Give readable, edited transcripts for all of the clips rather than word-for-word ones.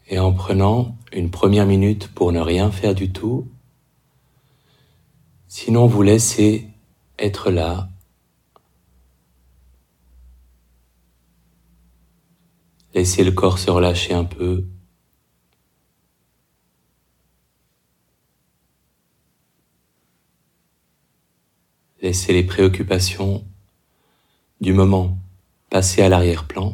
Et en prenant une première minute pour ne rien faire du tout, sinon vous laissez être là, laissez le corps se relâcher un peu, laissez les préoccupations du moment passer à l'arrière-plan.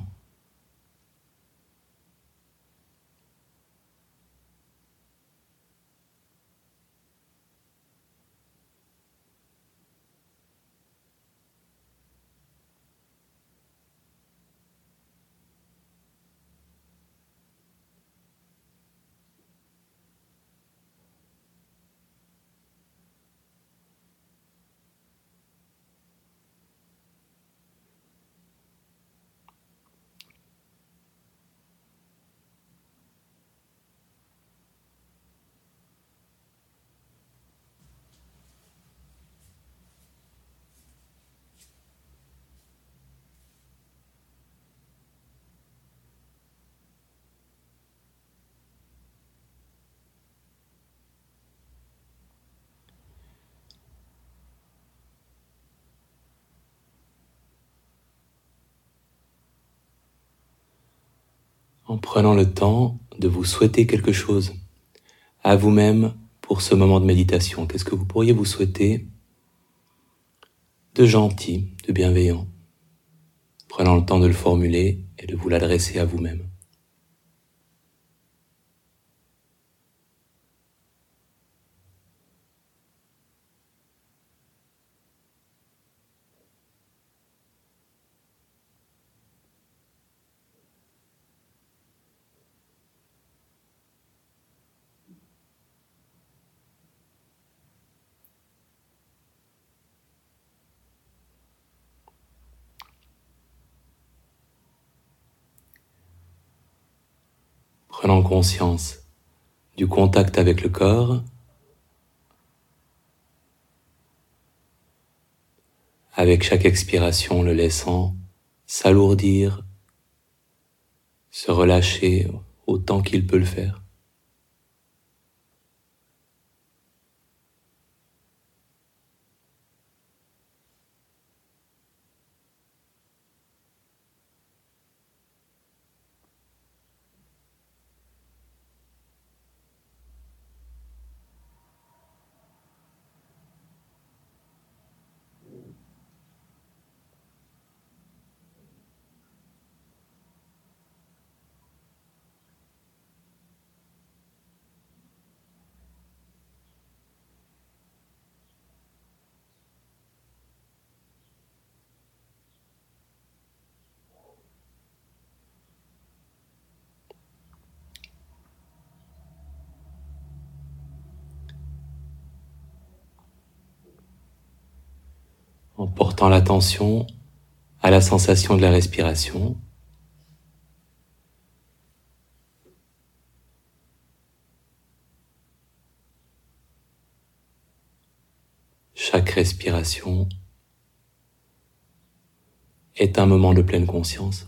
En prenant le temps de vous souhaiter quelque chose à vous-même pour ce moment de méditation. Qu'est-ce que vous pourriez vous souhaiter de gentil, de bienveillant, prenant le temps de le formuler et de vous l'adresser à vous-même. Prenant conscience du contact avec le corps, avec chaque expiration le laissant s'alourdir, se relâcher autant qu'il peut le faire. En portant l'attention à la sensation de la respiration, chaque respiration est un moment de pleine conscience.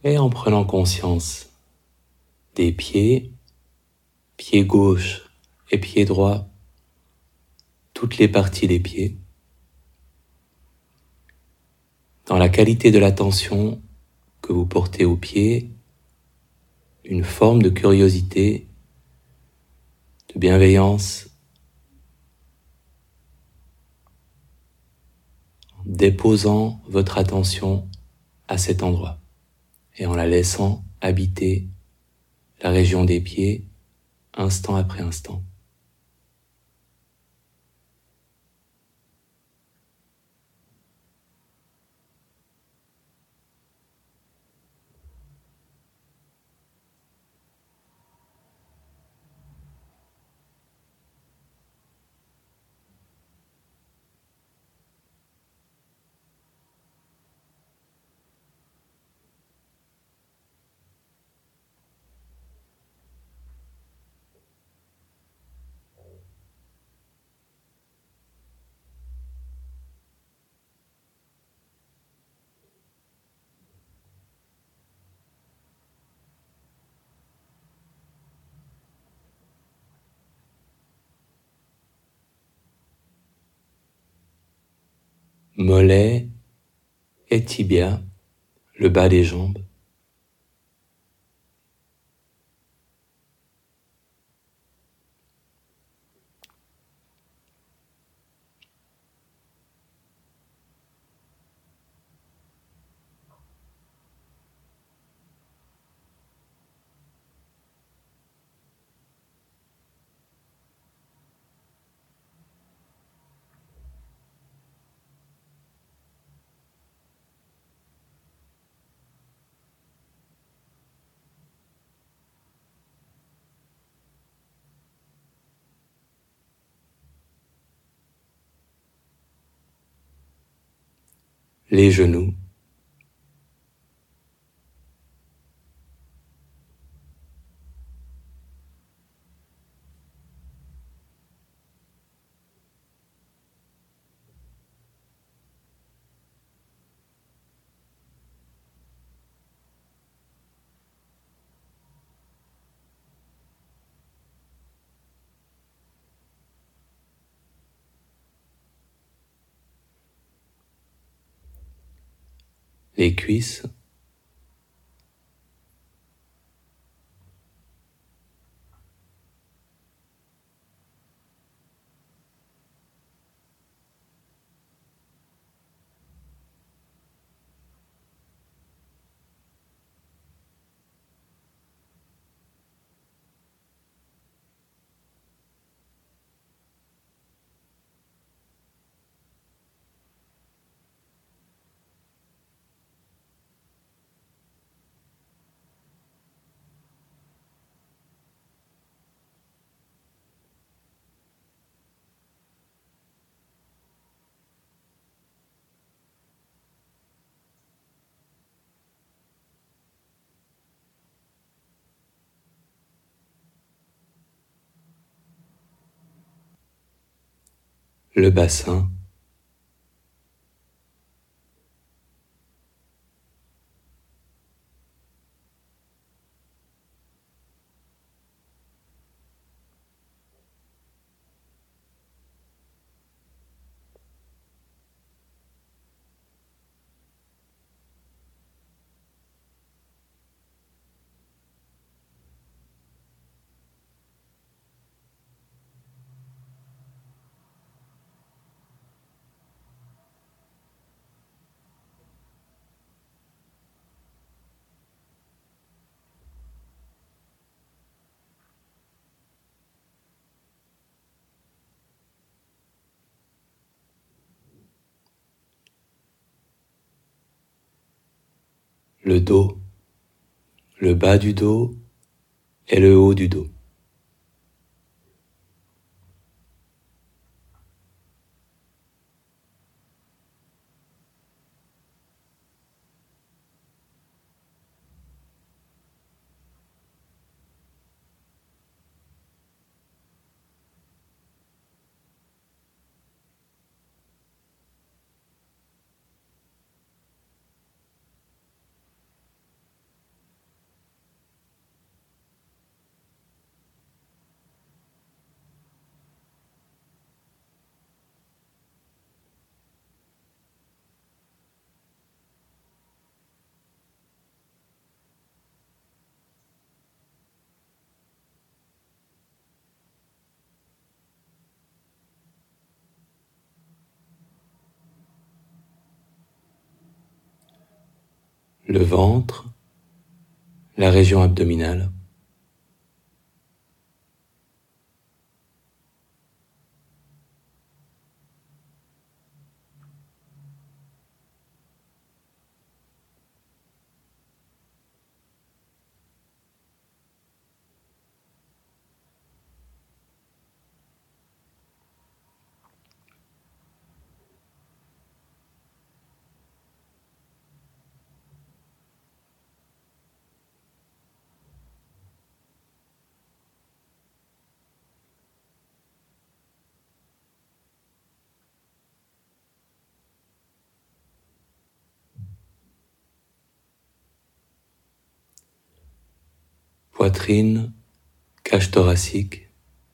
Et en prenant conscience des pieds, pied gauche et pied droit, toutes les parties des pieds, dans la qualité de l'attention que vous portez aux pieds, une forme de curiosité, de bienveillance, en déposant votre attention à cet endroit et en la laissant habiter la région des pieds instant après instant. Mollets et tibia, le bas des jambes. Les genoux, les cuisses, le bassin, le dos, le bas du dos et le haut du dos. le ventre, la région abdominale. Poitrine, cage thoracique.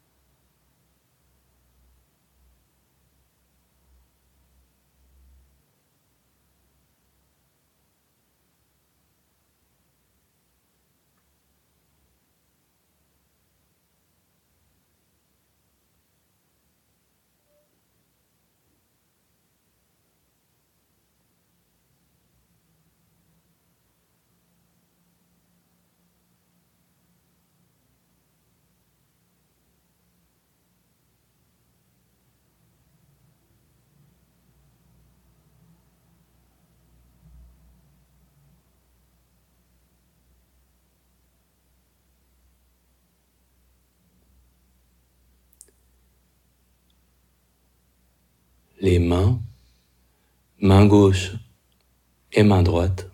Les mains, main gauche et main droite.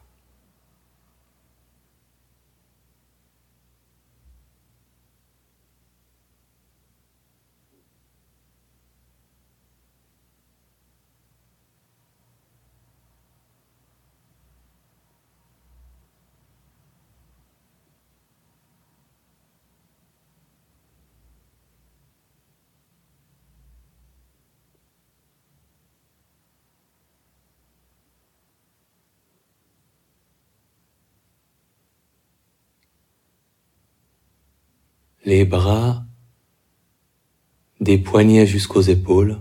Les bras, des poignets jusqu'aux épaules.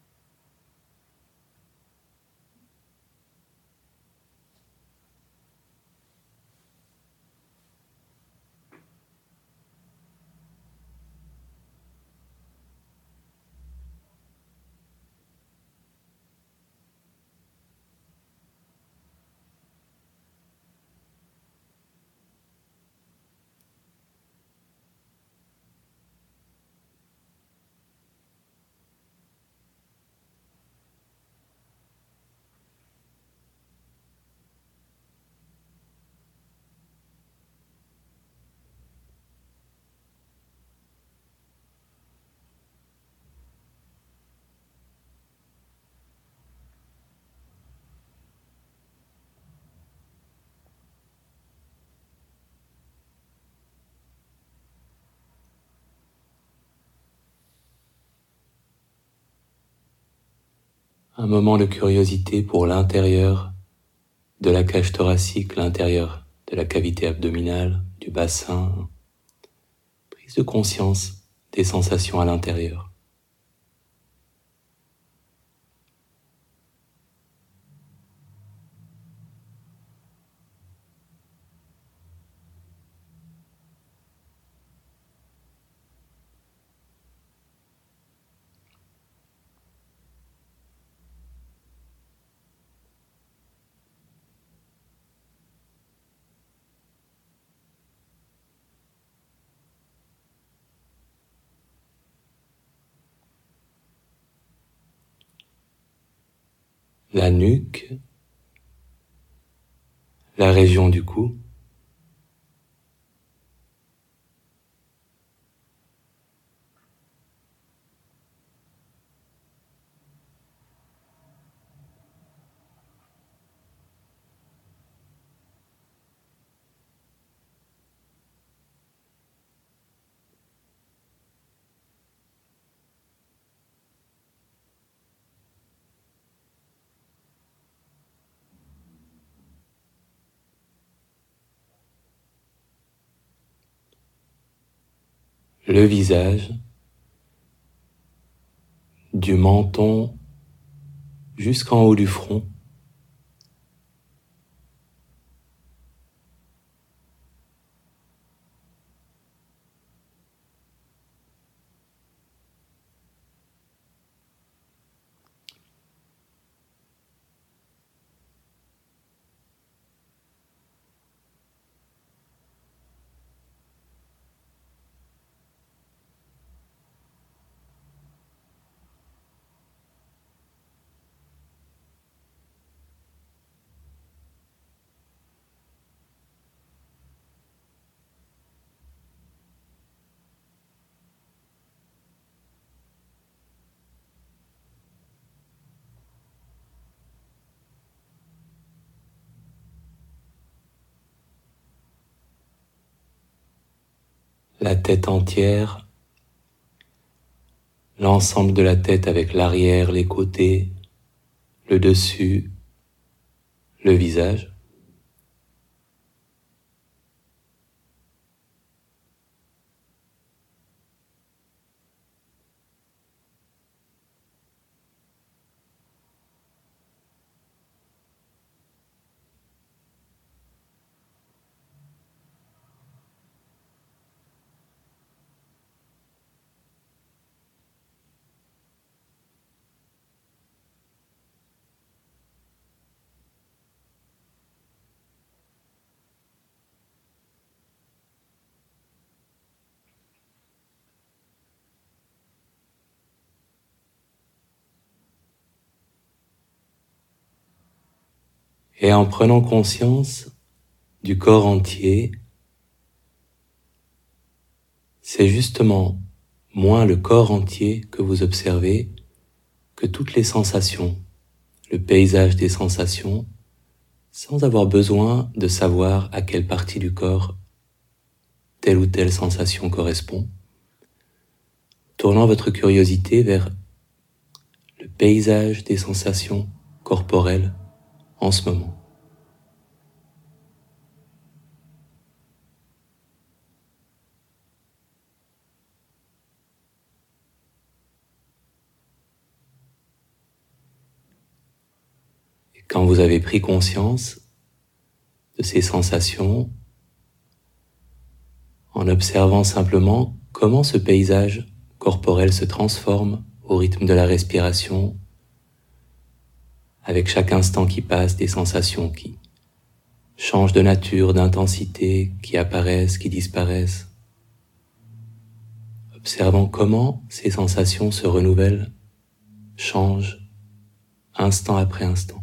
Un moment de curiosité pour l'intérieur de la cage thoracique, l'intérieur de la cavité abdominale, du bassin. Prise de conscience des sensations à l'intérieur. La nuque, la région du cou. Le visage, du menton jusqu'en haut du front. la tête entière, l'ensemble de la tête avec l'arrière, les côtés, le dessus, le visage. Et en prenant conscience du corps entier, c'est justement moins le corps entier que vous observez que toutes les sensations, le paysage des sensations, sans avoir besoin de savoir à quelle partie du corps telle ou telle sensation correspond, tournant votre curiosité vers le paysage des sensations corporelles en ce moment. Et quand vous avez pris conscience de ces sensations, en observant simplement comment ce paysage corporel se transforme au rythme de la respiration, avec chaque instant qui passe, des sensations qui changent de nature, d'intensité, qui apparaissent, qui disparaissent. Observant comment ces sensations se renouvellent, changent, instant après instant.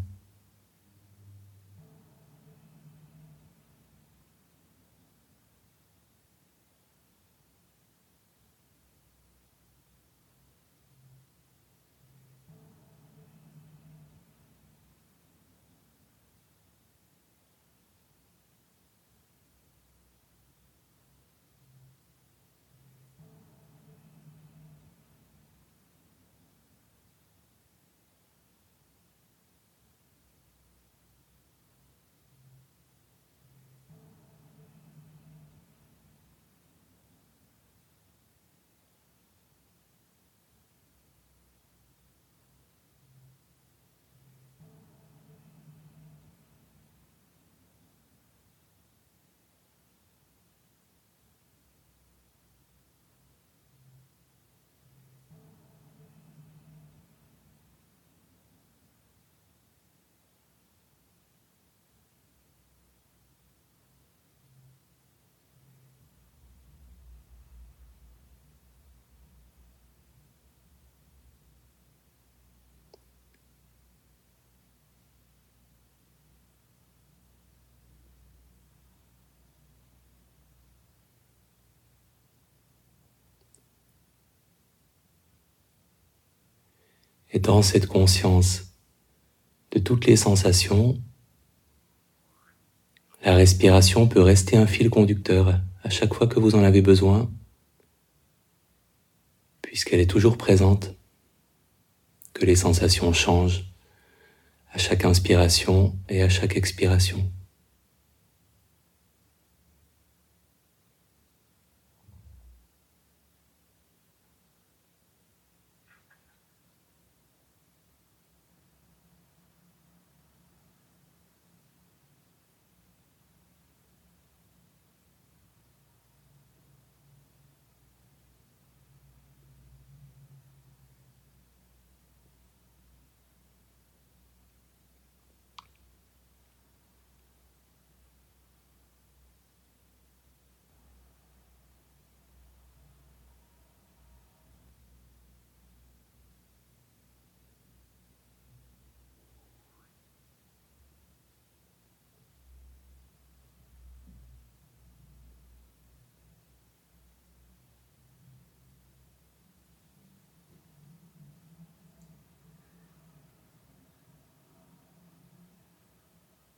Et dans cette conscience de toutes les sensations, la respiration peut rester un fil conducteur à chaque fois que vous en avez besoin, puisqu'elle est toujours présente, que les sensations changent à chaque inspiration et à chaque expiration.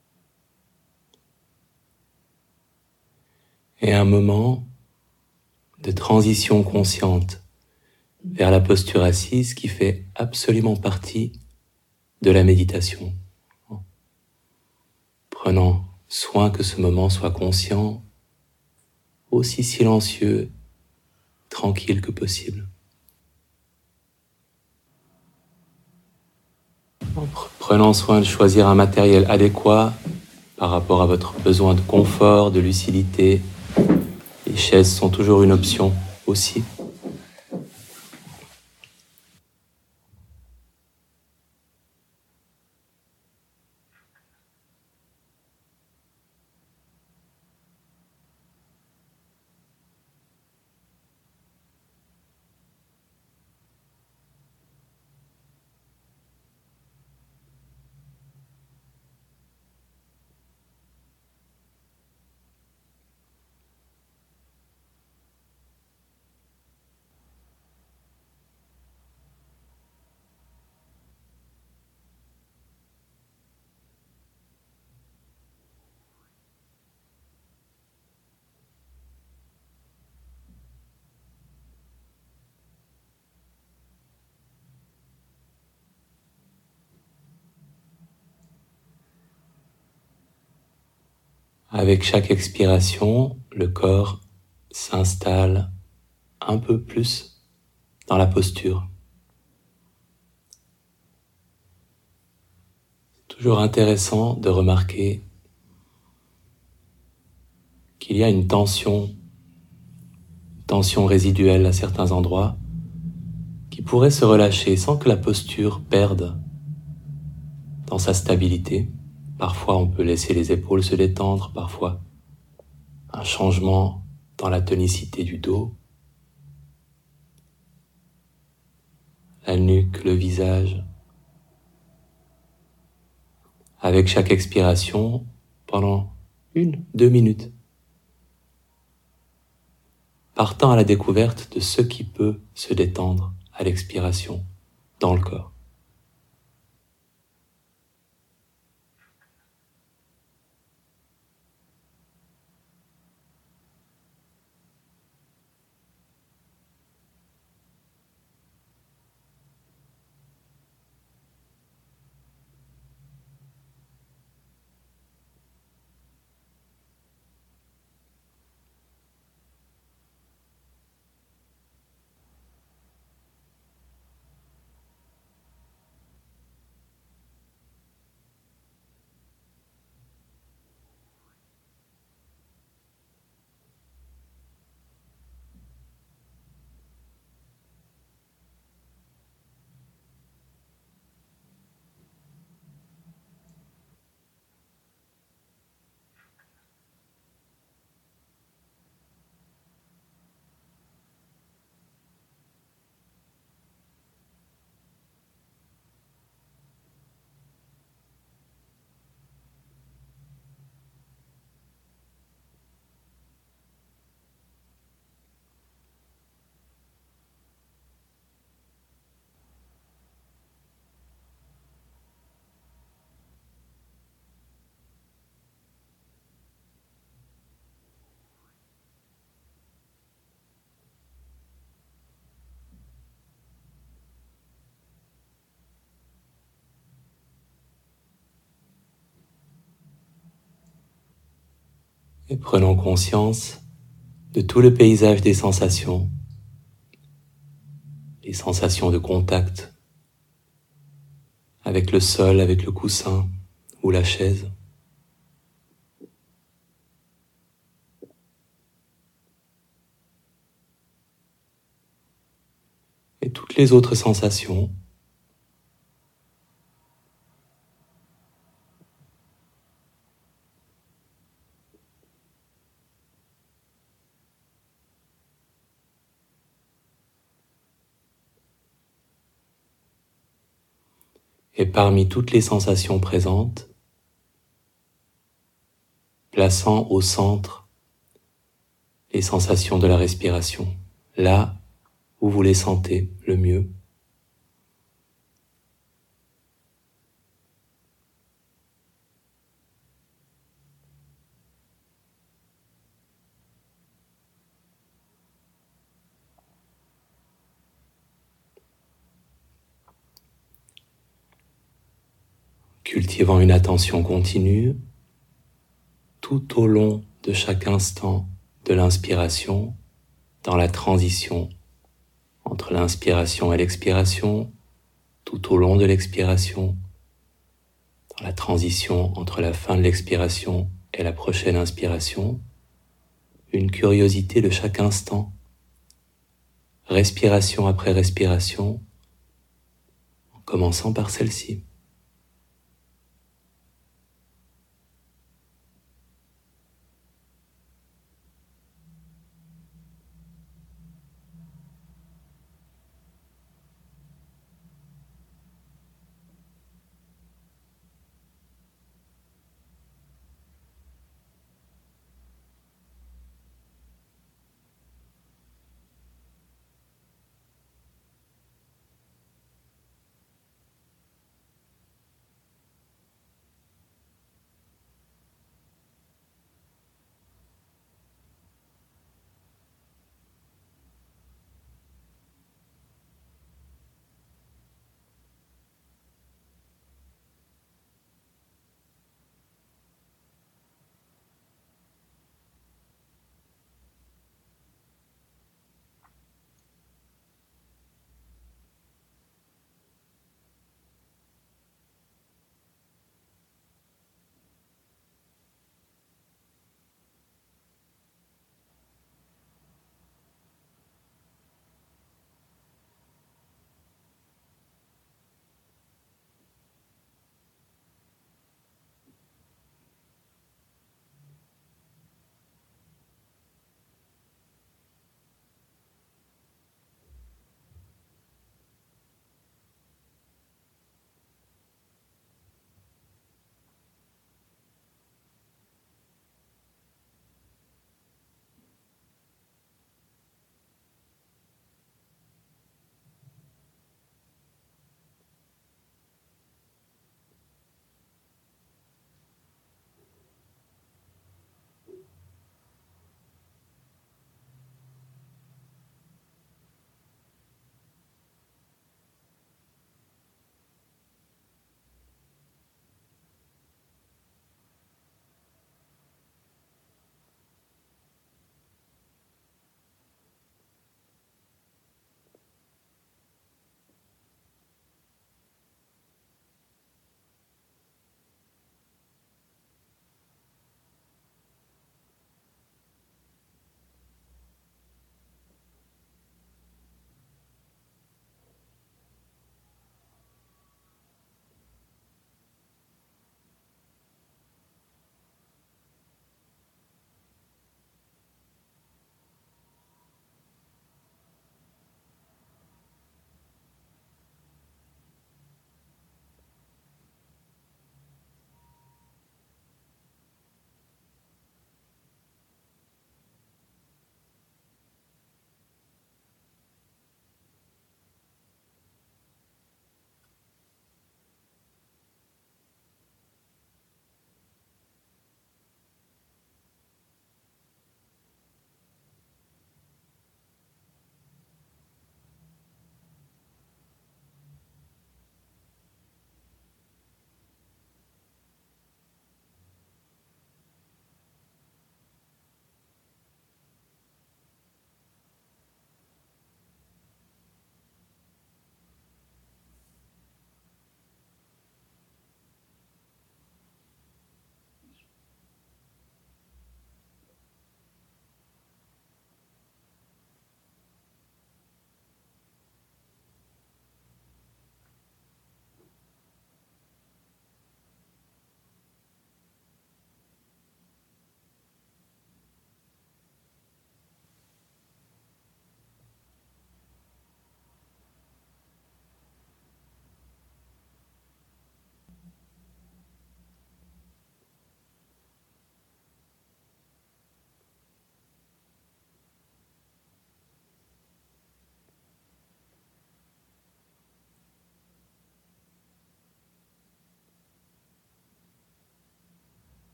Et à un moment, de transition consciente vers la posture assise qui fait absolument partie de la méditation. Prenant soin que ce moment soit conscient, aussi silencieux, tranquille que possible. Prenant soin de choisir un matériel adéquat par rapport à votre besoin de confort, de lucidité. Les chaises sont toujours une option aussi. Avec chaque expiration, le corps s'installe un peu plus dans la posture. Toujours intéressant de remarquer qu'il y a une tension résiduelle à certains endroits qui pourrait se relâcher sans que la posture perde dans sa stabilité. Parfois, on peut laisser les épaules se détendre, parfois un changement dans la tonicité du dos, la nuque, le visage. Avec chaque expiration, pendant 1-2 minutes, partant à la découverte de ce qui peut se détendre à l'expiration dans le corps. Et prenons conscience de tout le paysage des sensations, les sensations de contact avec le sol, avec le coussin ou la chaise. Et toutes les autres sensations. Et parmi toutes les sensations présentes, plaçant au centre les sensations de la respiration, là où vous les sentez le mieux. cultivant une attention continue tout au long de chaque instant de l'inspiration, dans la transition entre l'inspiration et l'expiration, tout au long de l'expiration, dans la transition entre la fin de l'expiration et la prochaine inspiration, une curiosité de chaque instant, respiration après respiration, en commençant par celle-ci.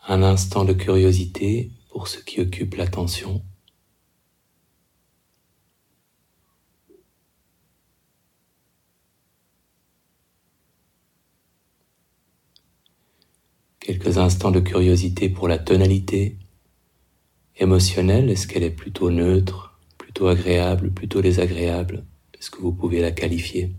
Un instant de curiosité pour ce qui occupe l'attention. Quelques instants de curiosité pour la tonalité émotionnelle. Est-ce qu'elle est plutôt neutre, plutôt agréable, plutôt désagréable? Est-ce que vous pouvez la qualifier?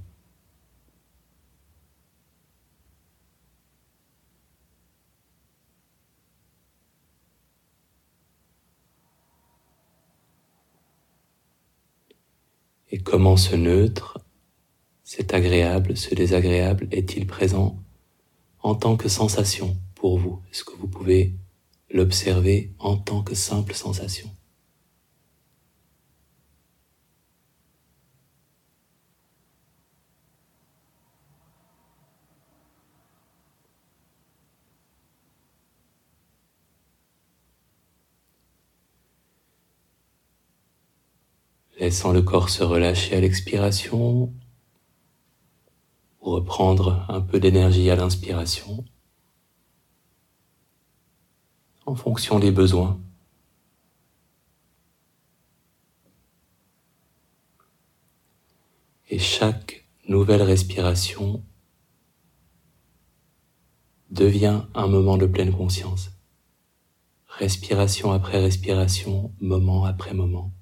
Et comment ce neutre, cet agréable, ce désagréable est-il présent en tant que sensation pour vous? Est-ce que vous pouvez l'observer en tant que simple sensation? Laissant le corps se relâcher à l'expiration, ou reprendre un peu d'énergie à l'inspiration, en fonction des besoins. Et chaque nouvelle respiration devient un moment de pleine conscience. Respiration après respiration, moment après moment.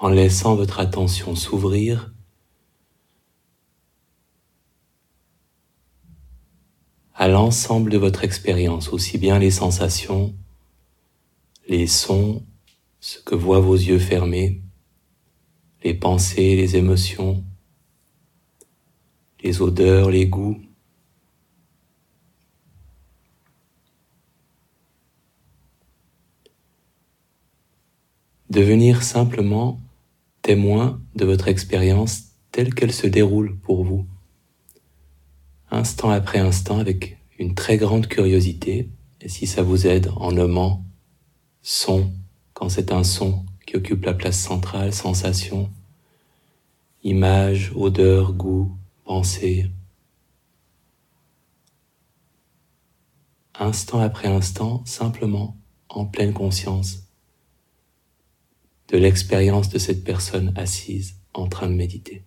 en laissant votre attention s'ouvrir à l'ensemble de votre expérience, aussi bien les sensations, les sons, ce que voient vos yeux fermés, les pensées, les émotions, les odeurs, les goûts. Devenir simplement témoin de votre expérience telle qu'elle se déroule pour vous, instant après instant, avec une très grande curiosité, et si ça vous aide, en nommant son, quand c'est un son qui occupe la place centrale, sensation, image, odeur, goût, pensée. Instant après instant, simplement en pleine conscience de l'expérience de cette personne assise en train de méditer.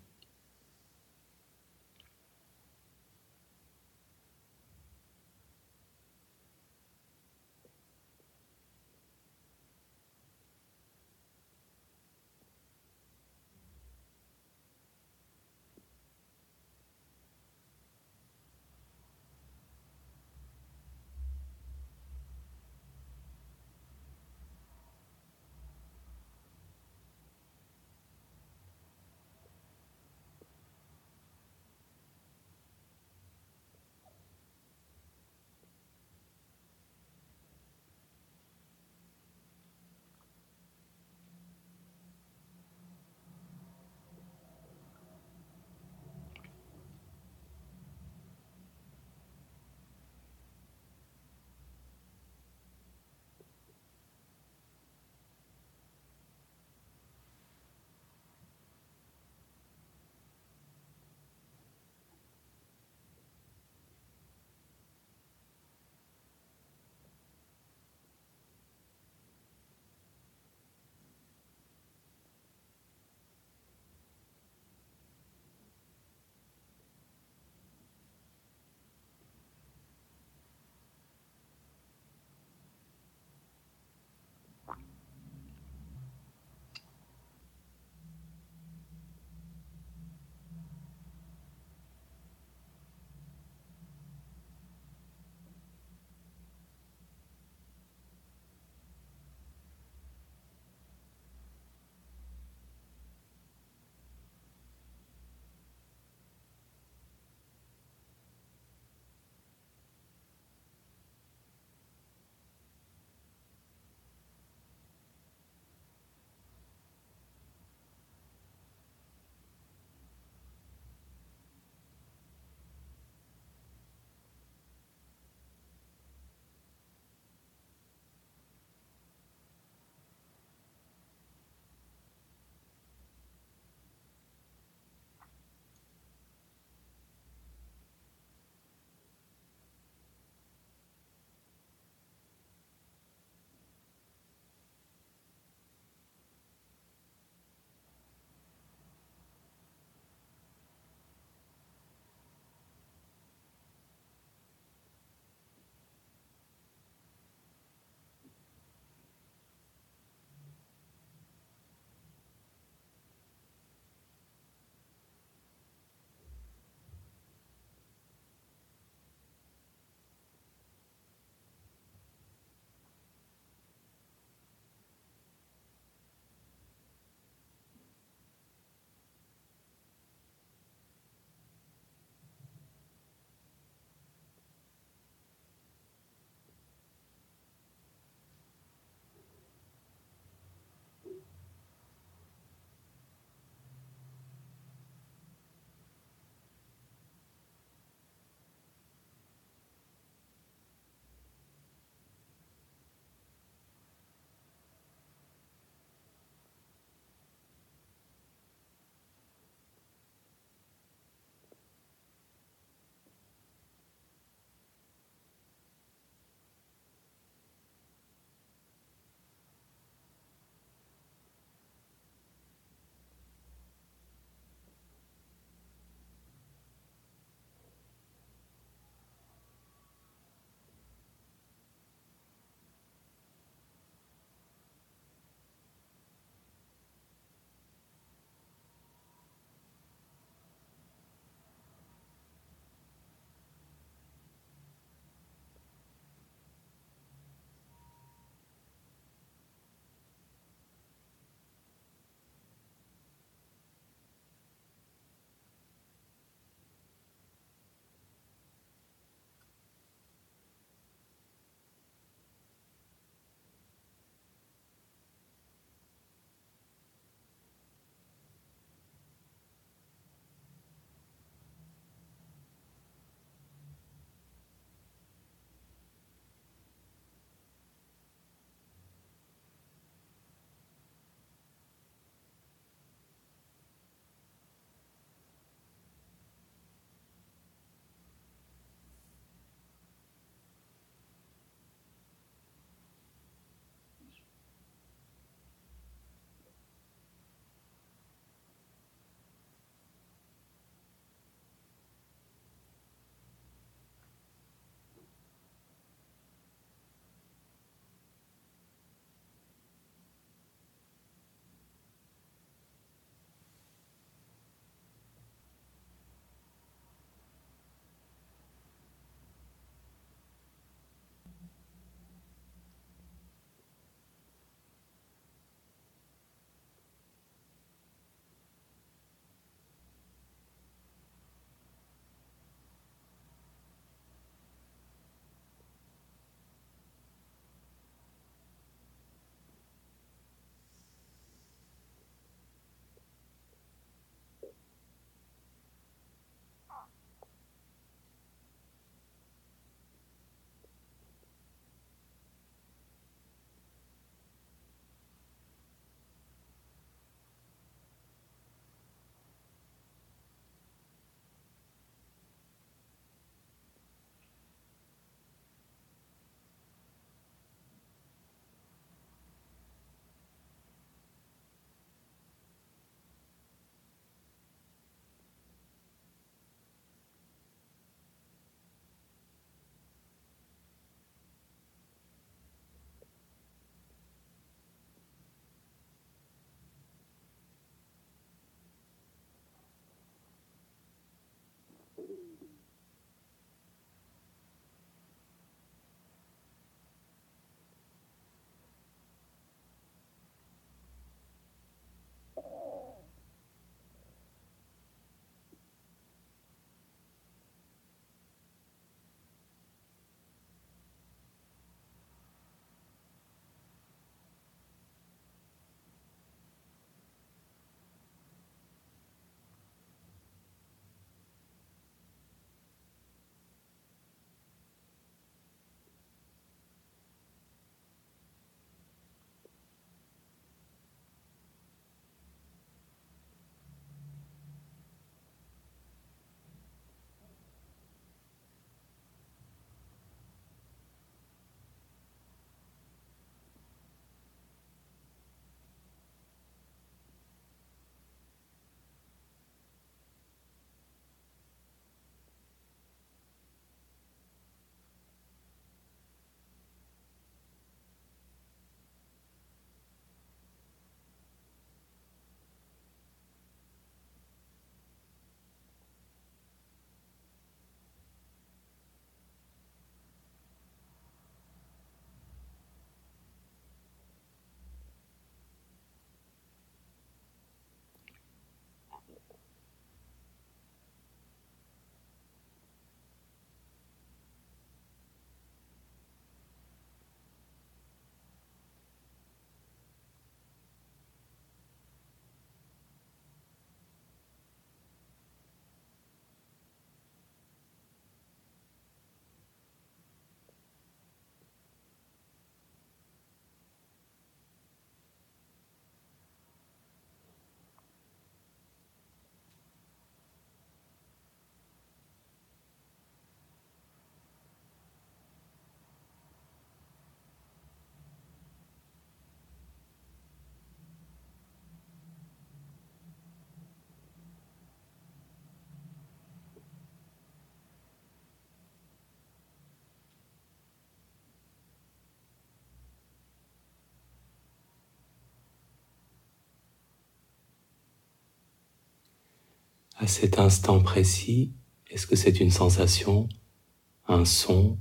À cet instant précis, est-ce que c'est une sensation, un son,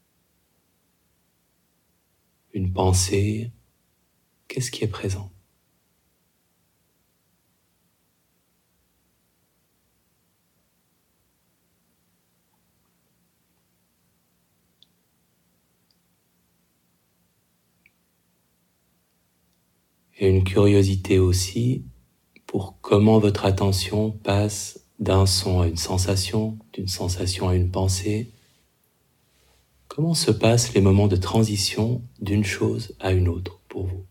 une pensée? Qu'est-ce qui est présent? Et une curiosité aussi pour comment votre attention passe d'un son à une sensation, d'une sensation à une pensée. Comment se passent les moments de transition d'une chose à une autre pour vous?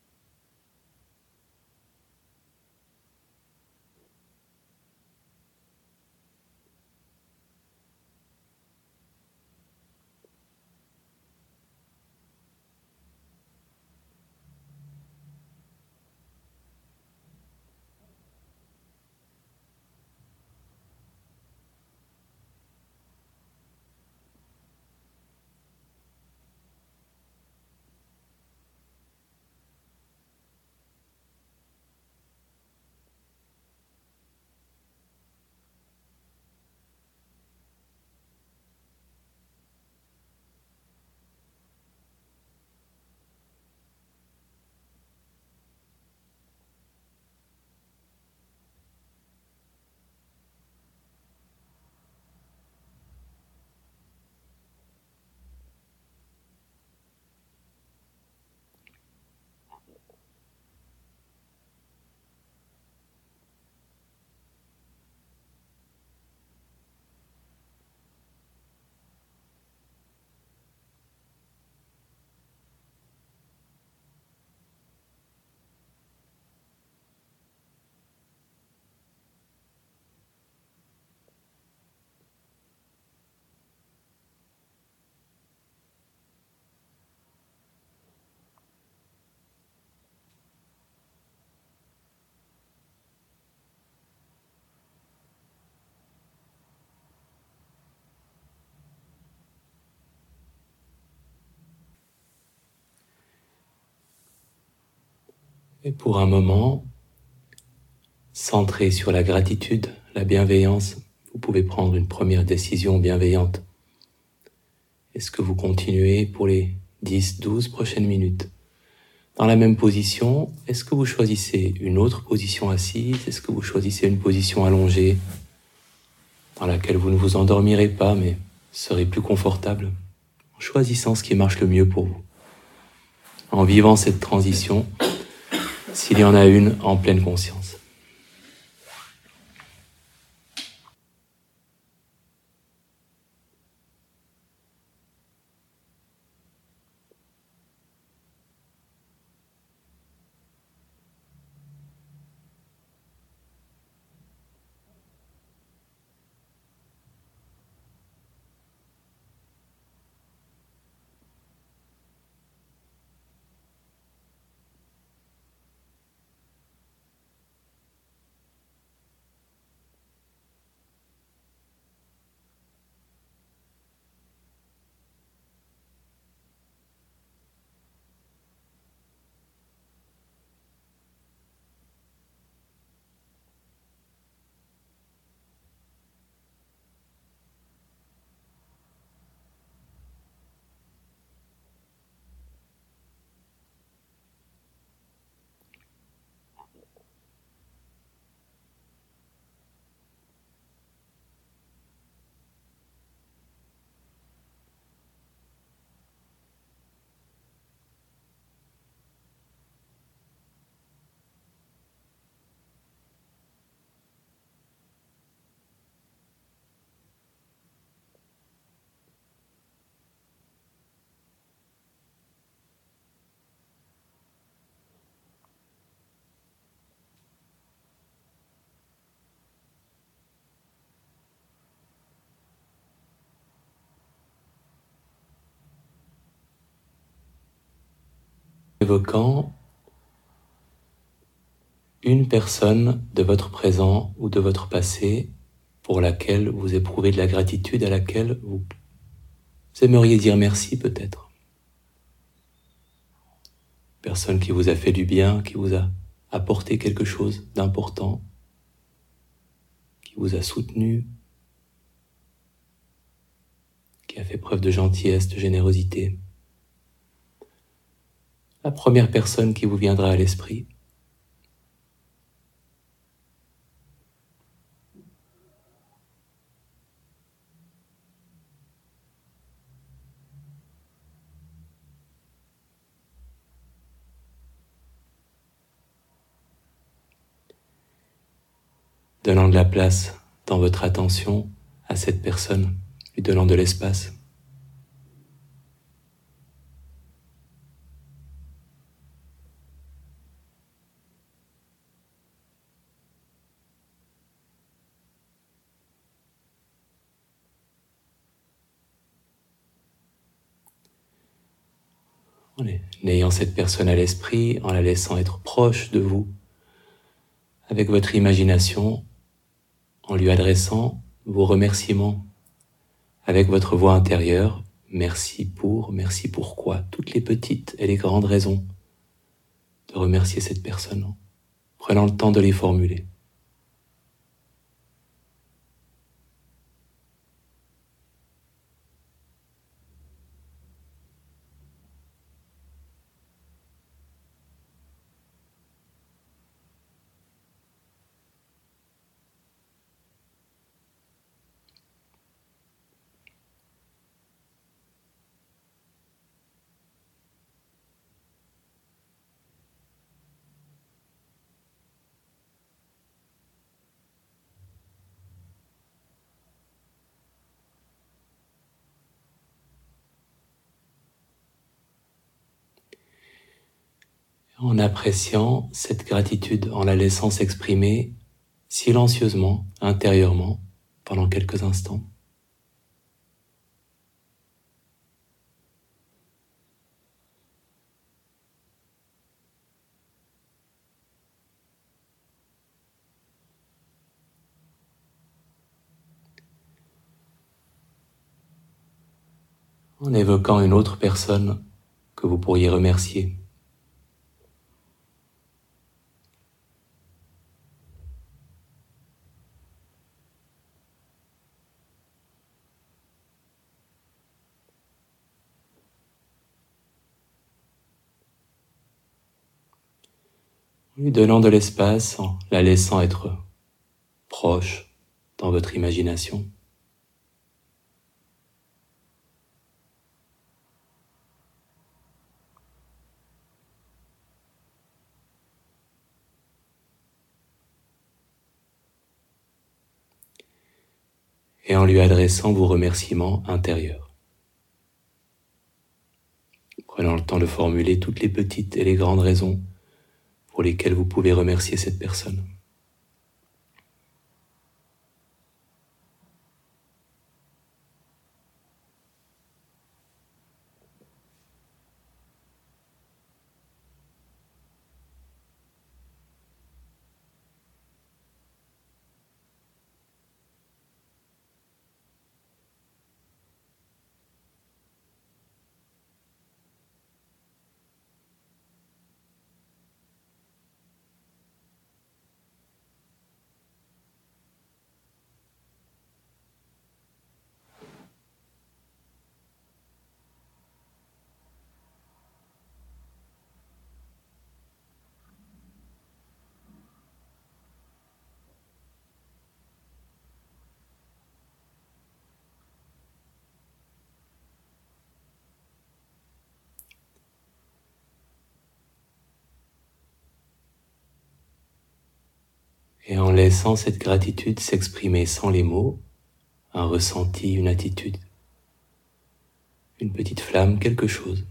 Et pour un moment, centré sur la gratitude, la bienveillance, vous pouvez prendre une première décision bienveillante. Est-ce que vous continuez pour les 10-12 prochaines minutes? Dans la même position, est-ce que vous choisissez une autre position assise? Est-ce que vous choisissez une position allongée dans laquelle vous ne vous endormirez pas mais serez plus confortable en choisissant ce qui marche le mieux pour vous, en vivant cette transition, s'il y en a une, en pleine conscience. Évoquant une personne de votre présent ou de votre passé pour laquelle vous éprouvez de la gratitude, à laquelle vous aimeriez dire merci peut-être. Personne qui vous a fait du bien, qui vous a apporté quelque chose d'important, qui vous a soutenu, qui a fait preuve de gentillesse, de générosité. La première personne qui vous viendra à l'esprit. Donnant de la place dans votre attention à cette personne, lui donnant de l'espace. En ayant cette personne à l'esprit, en la laissant être proche de vous, avec votre imagination, en lui adressant vos remerciements, avec votre voix intérieure, merci pourquoi, toutes les petites et les grandes raisons de remercier cette personne, prenant le temps de les formuler. En appréciant cette gratitude, en la laissant s'exprimer silencieusement, intérieurement, pendant quelques instants. En évoquant une autre personne que vous pourriez remercier. En lui donnant de l'espace, en la laissant être proche dans votre imagination. Et en lui adressant vos remerciements intérieurs. Prenant le temps de formuler toutes les petites et les grandes raisons pour lesquelles vous pouvez remercier cette personne. Et en laissant cette gratitude s'exprimer sans les mots, un ressenti, une attitude, une petite flamme, quelque chose.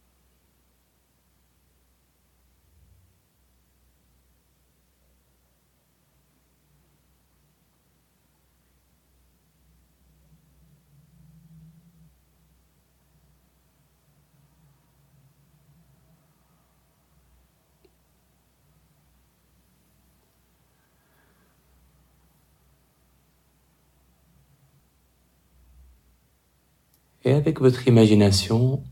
Et avec votre imagination,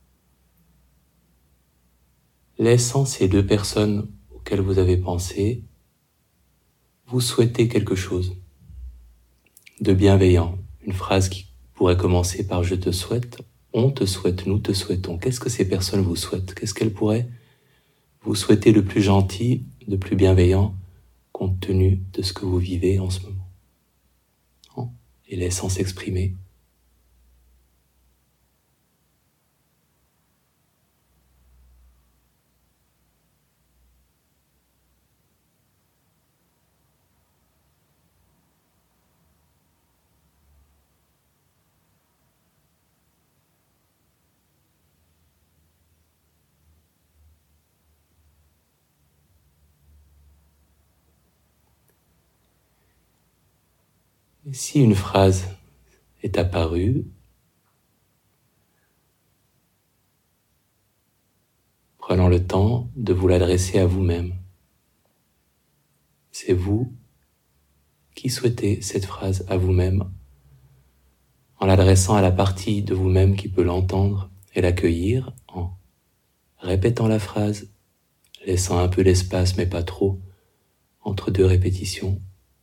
laissant ces deux personnes auxquelles vous avez pensé, vous souhaitez quelque chose. de bienveillant. Une phrase qui pourrait commencer par « je te souhaite », « on te souhaite »,« nous te souhaitons ». Qu'est-ce que ces personnes vous souhaitent? Qu'est-ce qu'elles pourraient vous souhaiter de plus gentil, de plus bienveillant, compte tenu de ce que vous vivez en ce moment? Et laissant s'exprimer. Et si une phrase est apparue, prenant le temps de vous l'adresser à vous-même. C'est vous qui souhaitez cette phrase à vous-même en l'adressant à la partie de vous-même qui peut l'entendre et l'accueillir, en répétant la phrase, laissant un peu d'espace mais pas trop entre deux répétitions.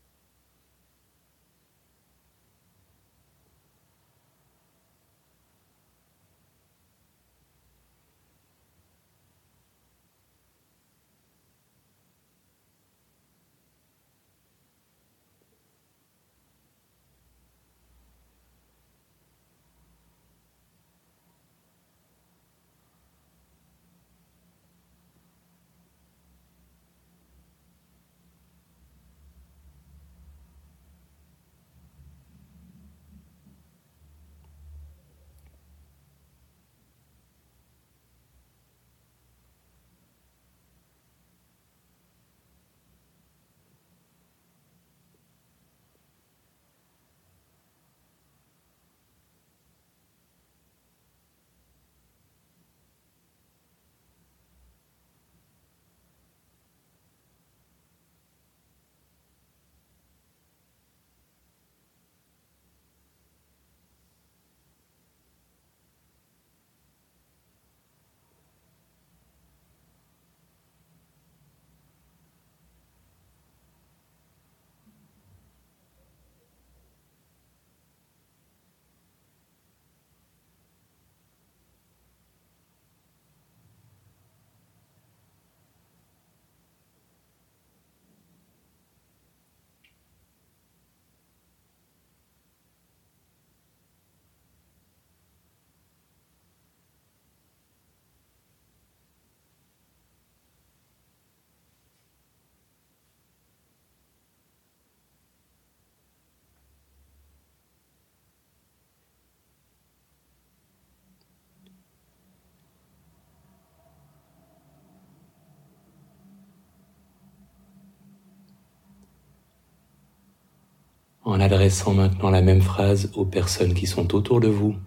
En adressant maintenant la même phrase aux personnes qui sont autour de vous,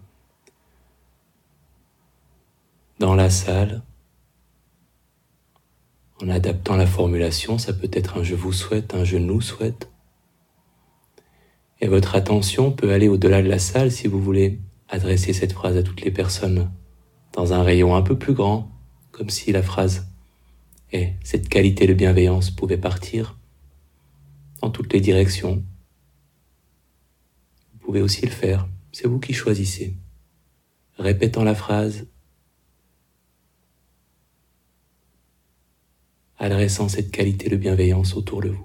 dans la salle, en adaptant la formulation, ça peut être un « je vous souhaite », un « je nous souhaite ». Et votre attention peut aller au-delà de la salle si vous voulez adresser cette phrase à toutes les personnes dans un rayon un peu plus grand, comme si la phrase et cette qualité de bienveillance pouvait partir dans toutes les directions. Vous pouvez aussi le faire, c'est vous qui choisissez. Répétant la phrase, adressant cette qualité de bienveillance autour de vous.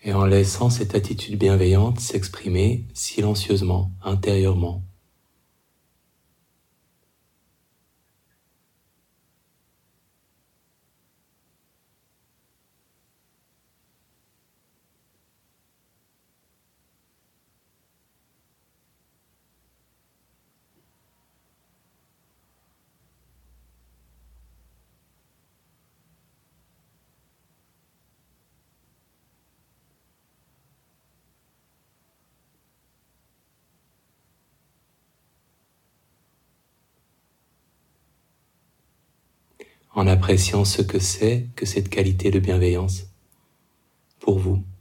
Et en laissant cette attitude bienveillante s'exprimer silencieusement, intérieurement. En appréciant ce que c'est que cette qualité de bienveillance pour vous.